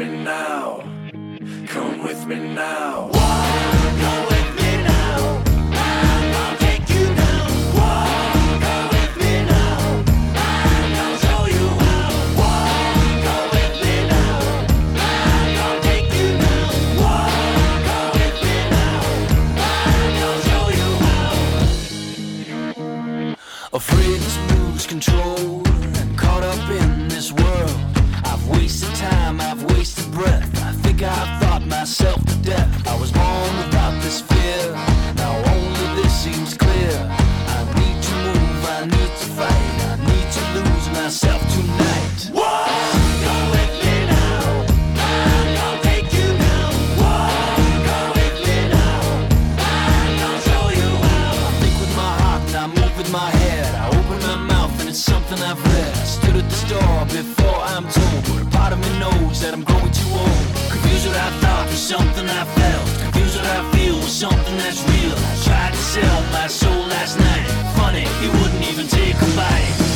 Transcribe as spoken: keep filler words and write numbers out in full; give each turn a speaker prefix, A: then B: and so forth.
A: me now. Come with me now.
B: Walk, go with me now. I'll take you down. Walk, go with me now. I'll show you how. Walk, go with me now. I'll take you down. Walk, go with me now. I'll show you how. Afraid to lose control and caught up in this world. I've wasted time, I've wasted breath. I think I've thought myself to death. I was born without this fear. Now only this seems clear. I need to move, I need to fight. I need to lose myself tonight. Walk, go with me now. I'll take you down. Walk, go with me now. I'll show you how. I think with my heart and I move with my head. I open my mouth and it's something I've read. I stood at the store before I'm told, but a part of me knows that I'm growing too old. Confused what I thought was something I felt. Confused what I feel was something that's real. I tried to sell my soul last night. Funny, he wouldn't even take a bite.